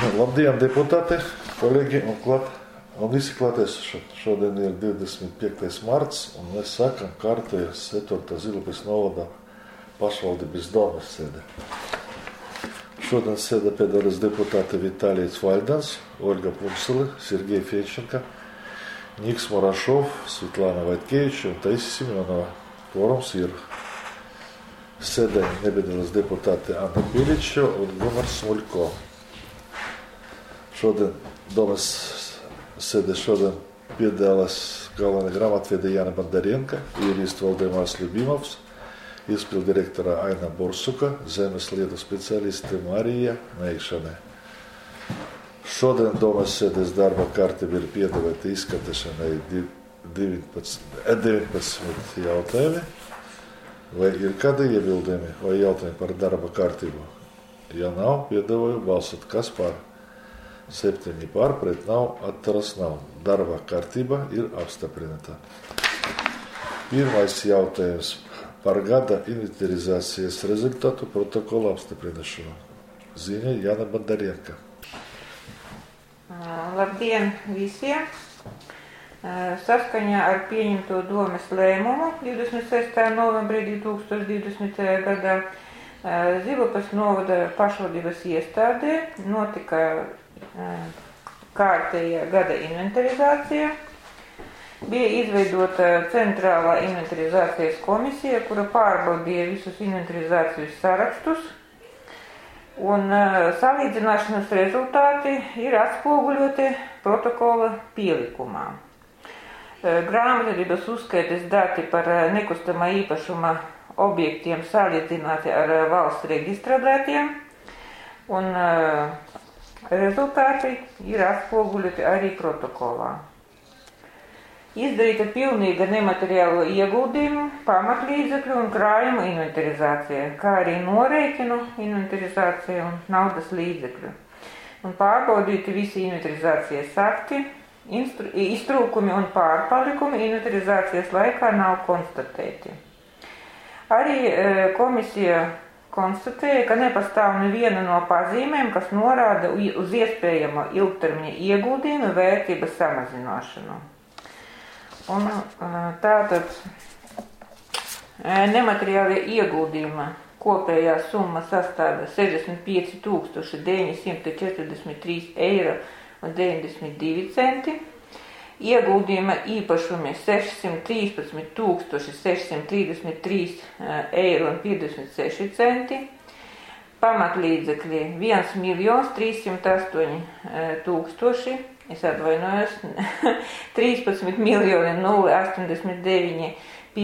Labdien, deputāti, kolēģi un visi klātesošie. Šodien ir 25. marts, un mēs sākam kārtējo 4. Zilupes novadā pašvaldības domas sēdi. Šodien sēdē piedalās deputāti Vitālijs Vaļdans, Olga Pumsele, Sergej Fečenka, Niks Murašov, Svetlana Vaitkeviča un Taisa Simjonova. Kvorums ir. Sēdē nepiedalās deputāti Anna Piliča un Gunārs Smuļko. Šodien domas sēdē piedalās galvenā grāmatvede Jāna Bandarienka, jurists Valdemārs Ļubimovs, izpildu direktora Aina Borsuka, zemes lietu speciāliste Marija Meikšanē. Šodien domas sēdes darba kārtība ir piedāvāta izskatīšanai 19 jautājumi. Vai ir kādi iebildumi vai jautājumi par darba kārtību? Ja nav, piedāvāju balsot. Kas par? 7 par, pret nav, atturas nav. Darba kārtība ir apstiprināta. Pirmais jautājums par gada inventarizācijas rezultātu protokola apstiprināšanu. Ziņa Jāna Bandarienka. Labdien visiem! Saskaņā ar pieņemto domes lēmumu 26. novembrī 2020. gadā Zilupes novada pašvaldības iestādē notika kārtējā gada inventarizācija. Bija izveidota centrālā inventarizācijas komisija, kura pārbaudīja visus inventarizācijas sarakstus, un salīdzināšanas rezultāti ir atspoguļoti protokola pielikumā. Grāmatvedības uzskaites dati par nekustamā īpašuma objektiem salīdzināti ar valsts reģistra datiem, un rezultāti ir atspoguļoti arī protokolā. Izdarīta pilnīga nemateriālo ieguldījumu, pamatlīdzekļu un krājumu inventarizācija, kā arī norēķinu inventarizācija un naudas līdzekļu. Un pārbaudīti visi inventarizācijas akti, iztrūkumi un pārpalikumi inventarizācijas laikā nav konstatēti. Arī komisija konstatēja, ka nepastāv neviena no pazīmēm, kas norāda uz iespējamo ilgtermiņa ieguldījumu vērtības samazināšanu. Un tātad nemateriālie ieguldījuma kopējā summa sastāda 65 943,92 eiro. Ieguldījuma īpašumi 613 633,56 eiro, pamatlīdzekļi 1 308 13 089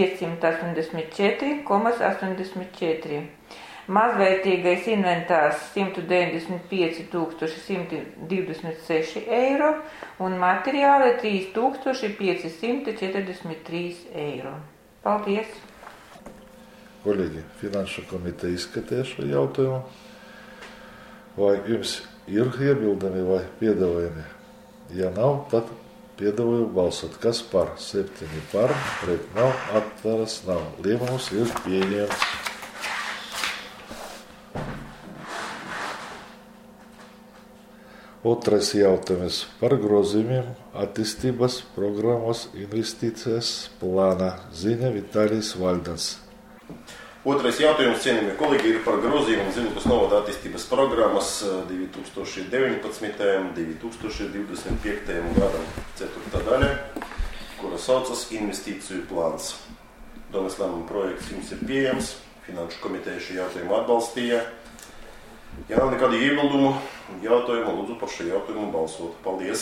584,84. Mazvērtīgais inventārs 195 126 eiro un materiāli 3543 eiro. Paldies! Kolēģi, Finanšu komiteja izskatīja šo jautājumu. Vai jums ir iebildumi vai piedāvājumi? Ja nav, tad piedāvāju balsot. Kas par? 7 par, pret nav, atturas nav. Lēmums ir pieņemts. Otrais jautājums par grozījumiem attīstības programmas investīcijas plānā. Ziņa Vitālijs Vaļdans. Otrais jautājums, cienījamie kolēģi, ir par grozījumu Zilupes novada attīstības programmas 2019. un 2025. gadam 4. daļa, kura saucas investīciju plāns. Domes lēmuma projekts jums ir pieejams, Finanšu komiteja šī jautājumu atbalstīja. Ja nav nekādu iebildumu jautājumu, lūdzu par šo jautājumu balsot. Paldies!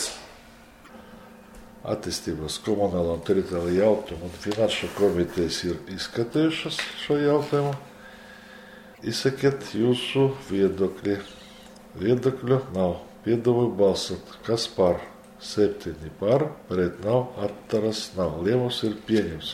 Attīstības komunāla un teritoriāla jautājumu un Finanšu komitejas ir izskatījušas šo jautājumu. Izsakiet jūsu viedokļi. Viedokļu nav. Piedāvāju balsot. Kas par? 7 par, pret nav, atturas nav. Lēmums ir pieņemts.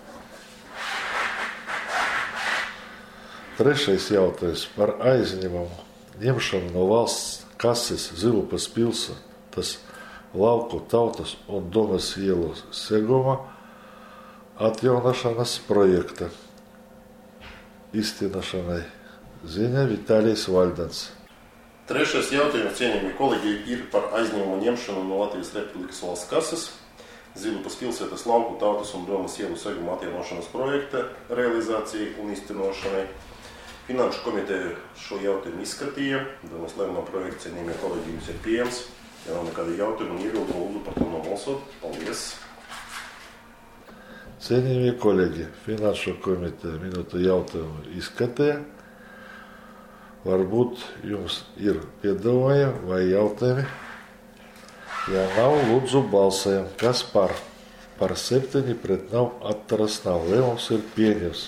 Trešais jautājums par aizņēmumu ņemšanu no valsts kases Zilupes pilsētas Lauku tautas un domas ielu seguma atjaunošanas projekta īstenošanai. Ziņa Vitālijs Vaļdans. Trešais jautājums, cienījamie kolēģi, ir par aizņēmumu ņemšanu no Latvijas Republikas valsts kases Zilupas pilsētas lauku tautas un domas ielu seguma atjaunošanas projekta realizācijai un iztenošanai. Finanšu komiteja šo jautājumu izskatīja. Domas lēmuma projekts, cienījamie kolēģi, jums ir pieejams. Ja nav nekādi jautājumi un iebildumu, lūdzu par to nobalsot. Paldies! Cienījamie kolēģi, Finanšu komiteja minūtu jautājumu izskatīja. Varbūt jums ir piedāvājumi vai jautājumi. Ja nav, lūdzu balsējam. Kas par? Par 7 pret nav, atturas nav. Lēmums ir pieņems.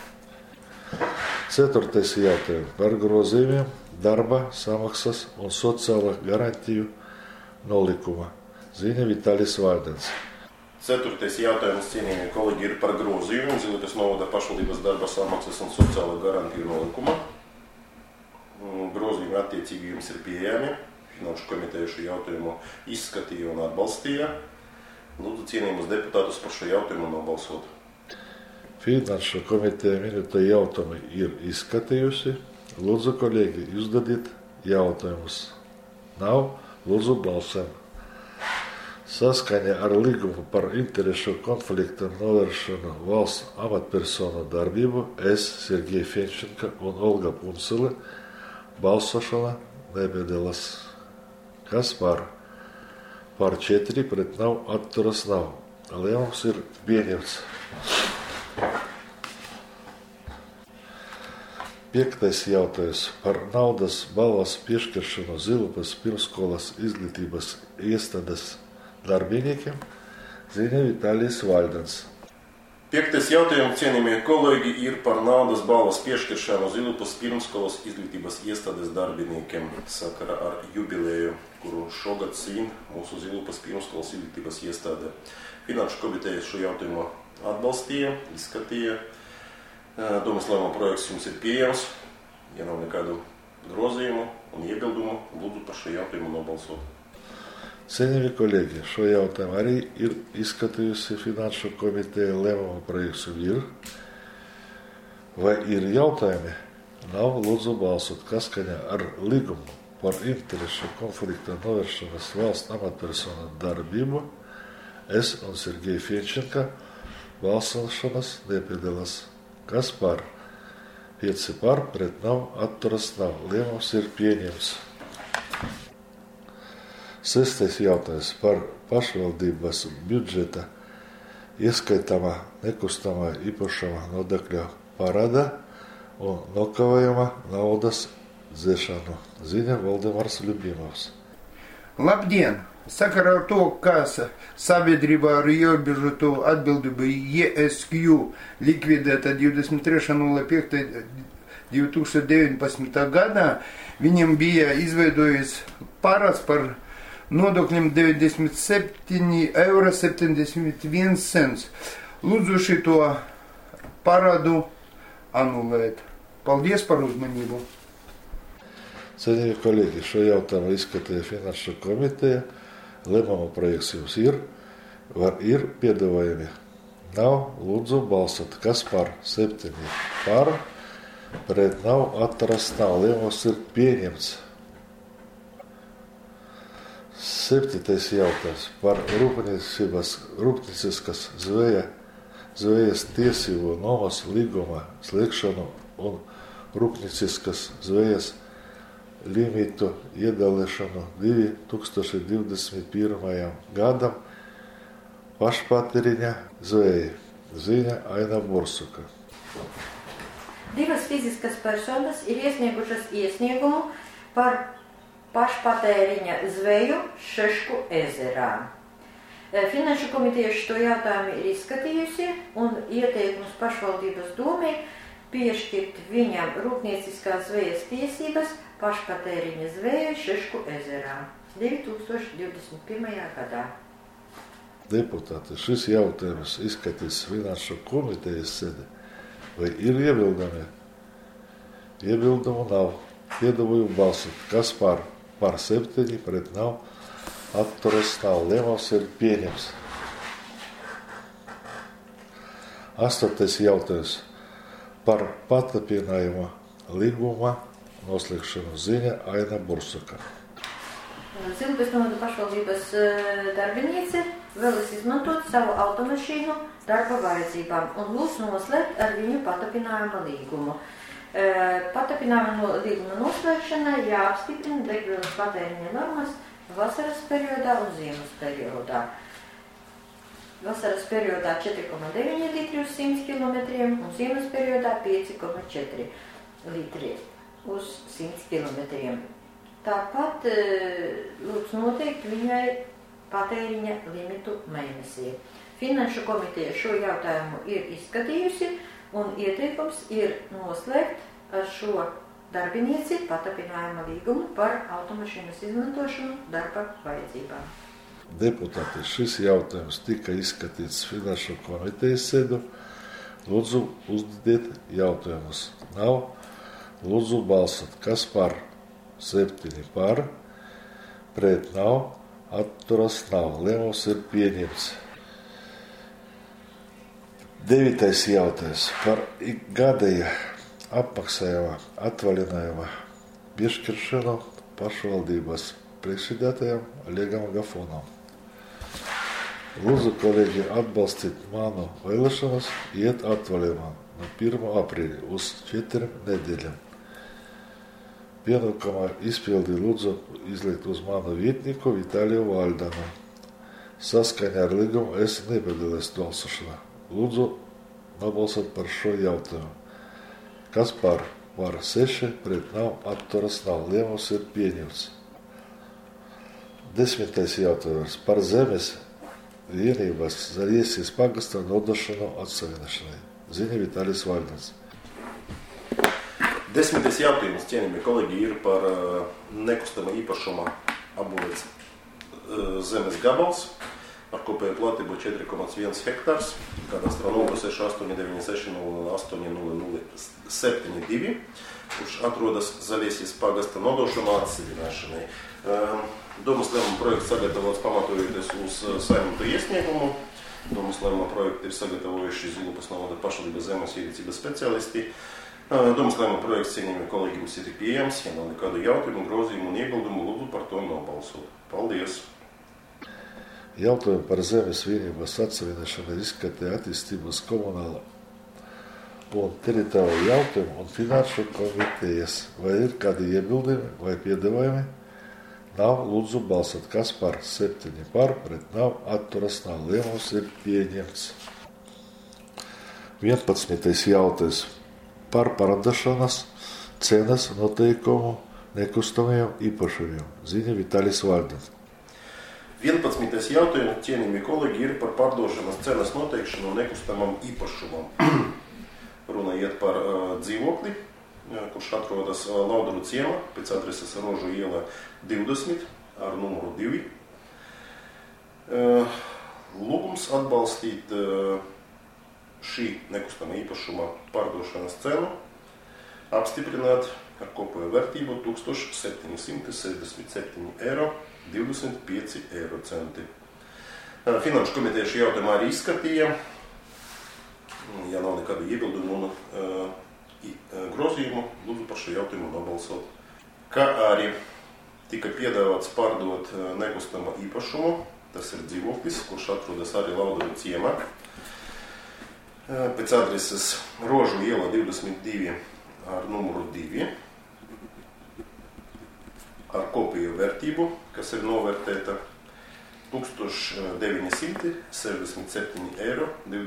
4. jautājums par grozījumiem darba, samaksas un sociāla garantiju nolikuma. Ziņa Vitālijs Vaidens. 4. jautājums, cienījamie kolēģi, ir par grozījumiem Zilupas novada pašvaldības darba, samaksas un sociāla garantiju nolikuma. Grozījumi attiecīgi jums ir pieejami. Finanšu komiteja šo jautājumu izskatīja un atbalstīja. Lūdzu, cienījumus deputātus par šo jautājumu nobalsot. Finanšu komiteja minūtu jautājumu ir izskatījusi. Lūdzu, kolēģi, uzdodiet jautājumus. Nav, lūdzu, balsēm. Saskaņā ar līgumu par interešu konflikta novēršanu valsts amatpersonu darbību es, Sergej Fenčenka un Olga Punsele, balsošana nepiedalās. Kas par? Par 4 pret nav, atturas nav. Lēmums ir pieņemts. 5. jautājums par naudas balvas piešķiršanu Zilupas pirmsskolas izglītības iestādes darbiniekiem. Ziņa Vitālijs Vaidens. 5. jautājums, cienījamie kolēģi, ir par naudas balvas piešķiršanu Zilupas pirmsskolas izglītības iestādes darbiniekiem sakarā ar jubileju, kuru šogad svin mūsu Zilupas pirmsskolas izglītības iestāde. Finanšu komiteja šo jautājumu atbalstīja, izskatīja. Domas lēmuma projekts jums ir pieejams. Ja nav nekādu grozījumu un iebildumu, lūdzu par šo jautājumu nobalsot. Cienījamie kolēģi, šo jautājumu arī ir izskatījusi Finanšu komiteja, lēmuma projekts ir. Vai ir jautājumi? Nav, lūdzu balsot. Kas saskaņā ar līgumu par interešu konflikta novēršanas valsts amatpersonu darbību es un Sergej Fenčenka balsošanas nepiedalās. Kas par? 5 par, pret nav, atturas nav. Lēmums ir pieņemts. 6. jautājums par pašvaldības budžeta ieskaitāmā nekustamā īpašuma nodokļa parāda un nokavējuma naudas dzēšanu. Ziņa Valdemars Ļubimovs. Labdien! Sakarā ar to, ka sabiedrībā ar ierobežotu atbildību ESQ likvidēta 23.05.2019. gadā, viņam bija izveidojis parāds par nodokļiem 97,71 €. Lūdzu šito parādu anulēt. Paldies par uzmanību. Cienījamie kolēģi, šo jautājumu izskatīja Finanšu komiteja. Lēmuma projekts jums ir. Ir piedāvājumi? Nav, lūdzu balsot. Kas par? 7 par, pret nav, atturas nav. Lēmums ir pieņemts. 7. jautājums par rūpnieciskas zvejas tiesību nomas līguma slēgšanu un rūpnieciskas zvejas limitu iedalīšanu 2021. gadam pašpatēriņa zveja. Ziņa Aina Borsuka. Divas fiziskas personas ir iesniegušas iesniegumu par pašpatēriņa zveju Šešku ezerā. Finanšu komiteja šo jautājumu ir izskatījusi un ieteikums pašvaldības domē piešķirt viņam rūpnieciskās zvejas tiesības pašpatēriņa zveju Šešku ezerā 2021. gadā. Deputāti, šis jautājums izskatīs Finanšu komitejas sēdē. Vai ir iebildumi? Iebildumu nav. Piedāvāju balsot. Kas par? Par 7, pret nav, atturas nav. Lēmums ir pieņems. 8. jautājums par patlapinājumu līguma noslēgšanu ziņa Aina Bursaka. Zilupes novada pašvaldības darbiniece vēlas izmantot savu automašīnu darba vajadzībām un lūdz noslēgt ar viņu patapinājuma līgumu. Patapinājuma līguma noslēgšanai jāapstiprina degvielas patēriņa normas vasaras periodā un ziemas periodā. Vasaras periodā 4,9 litri uz 100 km un ziemas periodā 5,4 litri uz 100 km. Tāpat lūdzu noteikt viņai patēriņa limitu mēnesī. Finanšu komiteja šo jautājumu ir izskatījusi un ieteikums ir noslēgt ar šo darbinieci patapinājuma līgumu par automašīnas izmantošanu darba vajadzībām. Deputāti, šis jautājums tika izskatīts Finanšu komitejas sēdu. Lūdzu, uzdodiet jautājumus. Nav. Lūdzu, balsot. Kas par? 7 par. Pret nav. Atturas nav. Lēmums ir pieņemts. 9. jautājums par gadēja apmaksājuma atvaļinājuma piešķiršanu pašvaldības priekšsēdētājam Olegam Gafonam. Lūdzu, kolēģi, atbalstīt manu vēlēšanas iet atvaļinājumā no 1. aprīļa uz 4 nedēļām. Pienākumā izpildi lūdzu izlikt uz manu vietnieku Vitāliju Valdanu. Saskaņā ar līgumu es nepiedalījos balsošanā. Lūdzu, nobalsot par šo jautājumu. Kas par? Var 6, pret nav, atturas nav. Lēmums ir pieņemts. 10. jautājums par zemes vienības Zaļiesijas pagasta nodošanu atsavienošanai. Ziņa Vitālijs Valdans. 10. jautājums, cienījamie kolēģi, ir par nekustama īpašuma apbūvēts zemes gabals ar kopēju platību 4,1 hektārs, kadastra numuru 6896080072, kurš atrodas Zaļiesijas pagasta nodošanu atsavienošanai. Domas lēmuma projekts sagatavots pamatojoties uz saimnieku iesniegumu. Domas lēmuma projektu ir sagatavojuši Zilupes novada pašvaldības zemes ierīcības speciālisti. Domas lēmuma projekts, cienījamie kolēģi, mums ir pieejams. Ja nav nekādu jautājumu, grozījumu un iebildumu, lūdzu par to nobalsot. Paldies! Jautājumu par zemes vienības atsavienošanu izskatīja attīstības komunāla un teritoriju jautājumu un finanšu komitejas. Vai ir kādi iebildumi vai piedāvājumi? Nav. Lūdzu balsot. Kas par? 7 par, pret nav, atturas nav. Lēmums ir pieņemts. 11. jautājums par pārdošanas cenas noteikumu nekustamajiem īpašumiem. Ziņa Vitālijs Valdans. 11. jautājums, cienījamie kolēģi, ir par pārdošanas cenas noteikšanu nekustamam īpašumam. Runa iet par dzīvokli, kurš atrodas Lauduru ciemā, pēc adreses Rožu iela 20 ar numuru 2. Lūgums atbalstīt šī nekustama īpašuma pārdošanas cenu, apstiprināt ar kopējo vērtību 1767,25 eiro. Finanšu komiteja šī jautājumā arī izskatīja. Ja nav nekādu iebildumu un grozījumu, lūdzu par šo jautājumu nobalsot. Kā arī tika piedāvāts pārdot nekustamo īpašumu, tas ir dzīvoklis, kurš atrodas arī Lauduru ciemā, pēc adreses Rožu iela 22 ar numuru 2, ar kopējo vērtību, kas ir novērtēta 1967,25 eiro.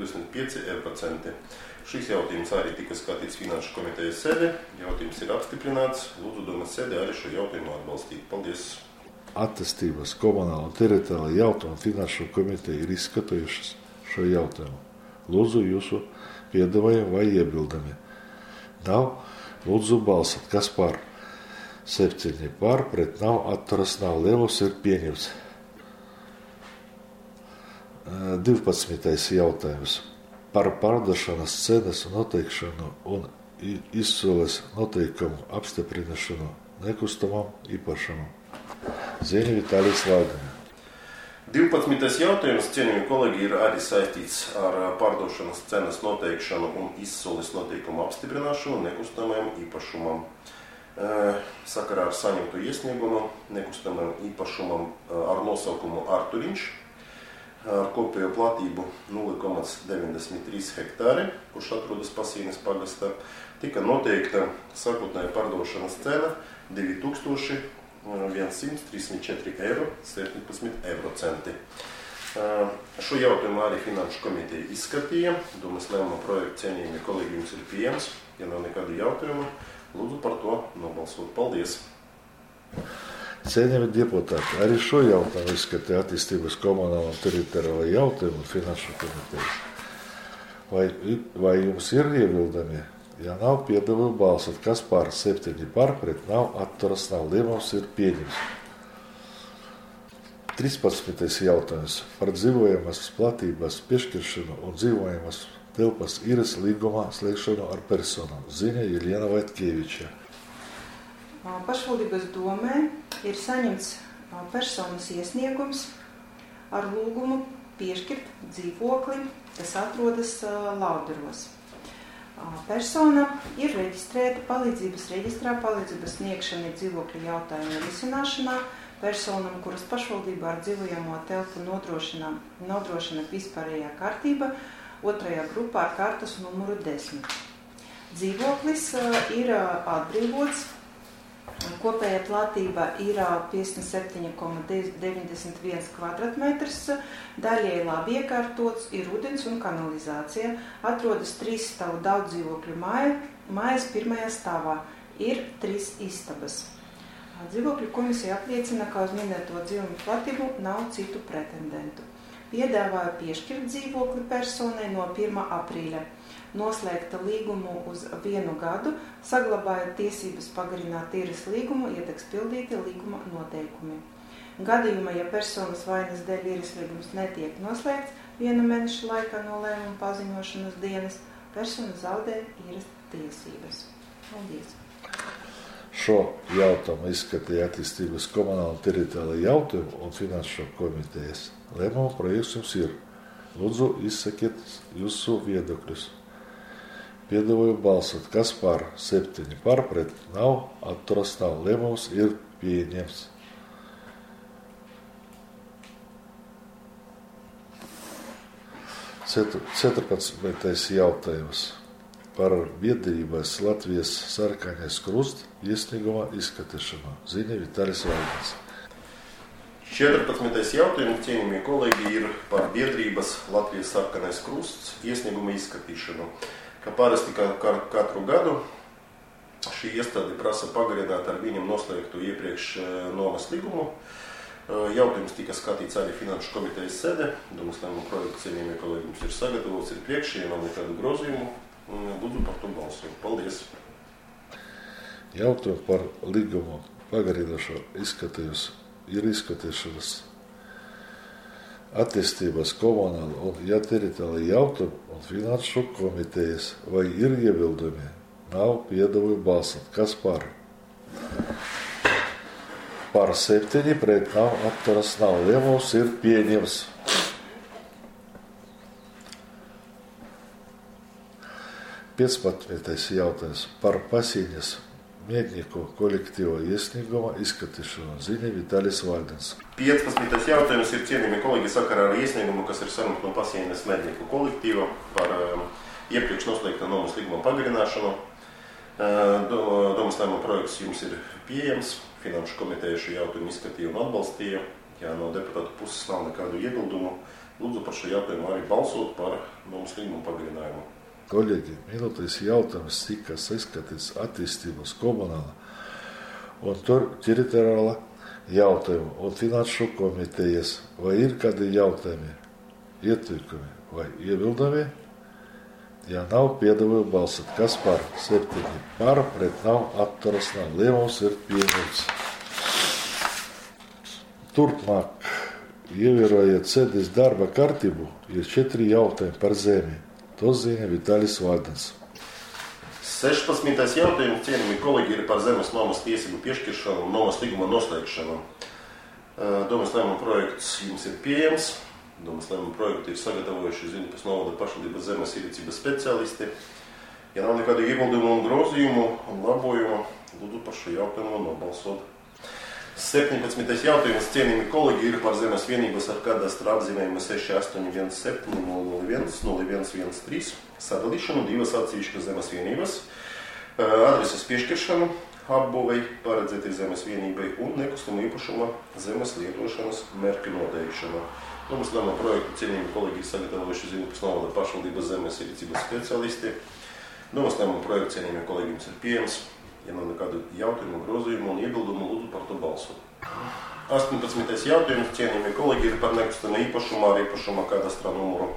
Šis jautājums arī tika skatīts Finanšu komitejas sēdē. Jautājums ir apstiprināts. Lūdzu domas sēdē arī šo jautājumu atbalstīt. Paldies! Attīstības komunāla teritorija jautājumu Finanšu komiteja ir izskatījušas šo jautājumu. Lūdzu jūsu piedāvājumu vai iebildami. Nav. Lūdzu balsot. Kas par? 7 par, pret nav, atturas nav. Lēmums ir pieņemts. 12. jautājums par pārdošanas cenas noteikšanu un izsoles noteikumu apstiprināšanu nekustamam īpašumam. Ziņa Vitālijs Valdans. 12. jautājums, cienījamie kolēģi, ir arī saistīts ar pārdošanas cenas noteikšanu un izsoles noteikumu apstiprināšanu nekustamajam īpašumam. sakarā ar saņemtu iesniegumu nekustamam īpašumam ar nosaukumu Arturiņš ar kopējo platību 0,93 hektāri, kurš atrodas Pasīnes pagastā, tika noteikta sākotnēja pārdošanas cena 2134 eiro 17 eiro centi. Šo jautājumu arī Finanšu komiteja izskatīja. Domas lēmuma projekta cienījumi kolēģi jums ir pieejams. Ja nav nekādu jautājumu, lūdzu par to nobalsot. Paldies! Cienījami deputāti, arī šo jautājumu izskatīja attīstības komunāla un teritoriāla jautājumu un Finanšu komiteja. Vai jums ir iebildami? Ja nav, piedāvāju balsot, kas par 7 par, pret nav, atturas nav, lēmums ir pieņems. 13. jautājums par dzīvojamas platības piešķiršanu un dzīvojamas telpas īres līgumā slēgšanu ar personu. Ziņa Jeļena Vaitkeviča. Pašvaldības domē ir saņemts personas iesniegums ar lūgumu piešķirt dzīvokli, kas atrodas Lauderos. Persona ir reģistrēta palīdzības reģistrā, palīdzības sniegšana ir dzīvokļu jautājumu risināšanā, personam, kuras pašvaldībā ar dzīvojamo telpu nodrošina vispārējā kārtība, 2. grupā ar kartas numuru 10. Dzīvoklis ir atbrīvots, kopējā platība ir 57,91 kvadratmetrs, daļēji labi iekārtots, ir ūdens un kanalizācija, atrodas 3 stāvu daudzdzīvokļu mājas 1. stāvā, ir 3 istabas. Dzīvokļu komisija apliecina, ka uz minēto dzīvumu platību nav citu pretendentu. Piedāvāja piešķirt dzīvokli personai no 1. aprīļa, noslēgta līgumu uz 1 gadu, saglabāja tiesības pagarināt īres līgumu, ieteiks pildīti līguma noteikumi. Gadījumā, ja personas vainas dēļ īres līgums netiek noslēgts 1 mēneša laikā no lēmuma paziņošanas dienas, persona zaudē īres tiesības. Paldies! Šo jautājumu izskatīja attīstības komunāla un teritoriāla jautājumu un Finanšu komitejas. Lēmuma projekts jums ir. Lūdzu, izsakiet jūsu viedokļus. Piedāvāju balsot, kas par 7 par, pret nav, atturas nav. Lēmums ir pieņemts. Ceturpadsmitais jautājums par biedrības Latvijas sarkanais krusts iesnieguma izskatīšanu. Ziņa Vitālis Vaidens. 14. jautājums, cienījamie kolēģi, ir par biedrības Latvijas sarkanais krusts iesnieguma izskatīšanu. Kā parasti katru gadu šī iestāde prasa pagarināt ar viņam noslēgtu iepriekš nomas līgumu. Jautājums tika skatīts arī Finanšu komitejas sēdē. Domas lēmuma projekts, cienījamie kolēģi, mums ir sagatavots, ir priekšā, ja nav nekādu grozījumu. Lūdzu par to balsot. Paldies! Jautājumu par līgumu pagarināšanu ir izskatīšanas attīstības komunāla un teritoriāla jautājumu un Finanšu komitejas. Vai ir iebildumi? Nav, piedāvāju balsot. Kas par? Par 7 pret nav, atturas nav. Lēmums ir pieņems. Piecpadsmitais jautājums par Pasīnes Miednieku kolektīvo iesnieguma izskatīšanu. Ziņa Vitālis Vaidens. 15. jautājums ir, cienījamie kolēģi, sakarā ar iesniegumu, kas ir saņemts no Pasīnes Miednieku kolektīva par iepriekš noslēgta nomas līguma pagarināšanu. Domas lēmuma projekts jums ir pieejams. Finanšu komiteja šo jautājumu izskatīja un atbalstīja. Ja no deputātu puses nav nekādu iebildumu, lūdzu par šo jautājumu arī balsot par nomas līguma pagarinājumu. Kolēģi, minūtais jautājums tika saskatīts attīstības komunāla un teritoriāla jautājumu un Finanšu komitejas. Vai ir kādi jautājumi, ieteikumi vai iebildumi? Ja nav, piedāvāju balsot. Kas par 7 par, pret nav, atturas nav. Lēmums ir pieņemts. Turpmāk, ievērojot sēdes darba kārtību, ir 4 jautājumi par zemi. To zina Vitālis Vaidens. 16. jautājums, cienījamie kolēģi, ir par zemes nomas tiesību piešķiršanu un nomas līguma noslēgšanu. Domas lēmuma projekts jums ir pieejams. Domas lēmuma projektu ir sagatavojuši Ziņupas novada pašvaldības zemes īrniecības speciālisti. Ja nav nekādu iebildumu un grozījumu un labojumu, lūdzu par šo jautājumu nobalsot. 17. jautājums, cienījami kolēģi, ir par zemes vienības ar kadastra apzīmējumu 6817010113 sadalīšanu divas atsevišķas zemes vienības, adreses piešķiršanu, apbūvei, paredzētai zemes vienībai un nekustamo īpašuma zemes lietošanas mērķu noteikšanu. Mums lēmuma projektu cienījami kolēģi ir sagatavojuši Zilupes novada pašvaldības zemes ierīcības speciālisti. Mums lēmuma projektu cienījami kolēģi jums ir pieejams. Ja nav nekādu jautājumu, grozījumu un iebildumu, lūdzu par to balsot. 18. jautājums, cienījami kolēģi, ir par nekustamo īpašumu ar īpašuma kadastra numuru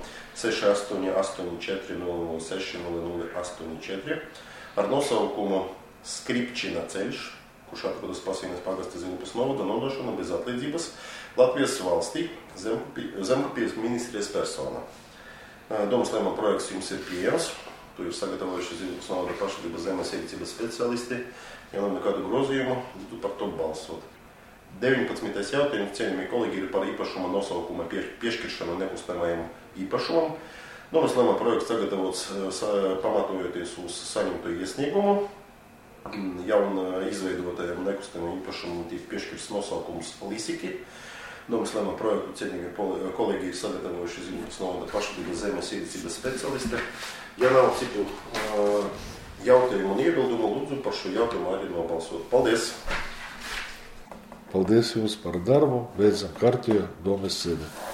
688400600084 ar nosaukumu Skripčina ceļš, kurš atrodas Pasvīnes pagasta Zilupes novada, nodošana bez atlīdzības Latvijas valstī zemkopības ministrijas persona. Domas lēmuma projekts jums ir pieejams. To ir sagatavojuši Zilupes novada pašvaldības zemes ierīcības speciālisti. Ja nav nekādu grozījumu, lūdzu par to balsot. 19. jautājums, cienījamie kolēģi, ir par īpašuma nosaukuma piešķiršanu nekustamajam īpašumam. Domas lēmuma projekts sagatavots pamatojoties uz saņemto iesniegumu. Jaun izveidotajam nekustamajam īpašumam tiek piešķirts nosaukums Lisiki. Domas lēmuma projektu cienījamie kolēģi ir sagatavojuši Zilupes novada pašvaldības zemes ierīcības speciālisti. Ja nav citu jautājumu un iebildumu, lūdzu par šo jautājumu arī nobalsot. Paldies! Paldies jums par darbu, beidzam kārtību, domas sēdi.